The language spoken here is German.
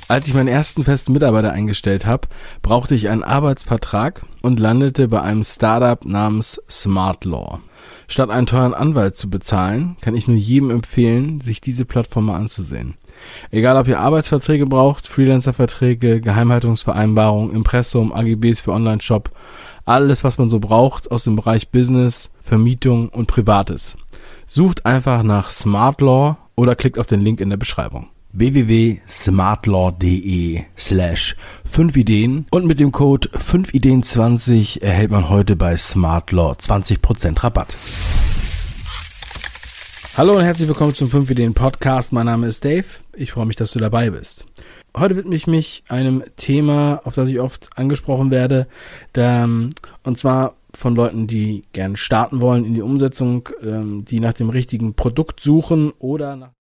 Als ich meinen ersten festen Mitarbeiter eingestellt habe, brauchte ich einen Arbeitsvertrag und landete bei einem Startup namens SmartLaw. Statt einen teuren Anwalt zu bezahlen, kann ich nur jedem empfehlen, sich diese Plattform mal anzusehen. Egal, ob ihr Arbeitsverträge braucht, Freelancerverträge, Geheimhaltungsvereinbarungen, Impressum, AGBs für Online-Shop, alles, was man so braucht aus dem Bereich Business, Vermietung und Privates. Sucht einfach nach SmartLaw oder klickt auf den Link in der Beschreibung. www.smartlaw.de/5ideen und mit dem Code 5ideen20 erhält man heute bei SmartLaw 20% Rabatt. Hallo und herzlich willkommen zum 5 Ideen Podcast. Mein Name ist Dave. Ich freue mich, dass du dabei bist. Heute widme ich mich einem Thema, auf das ich oft angesprochen werde, und zwar von Leuten, die gerne starten wollen in die Umsetzung, die nach dem richtigen Produkt suchen oder nach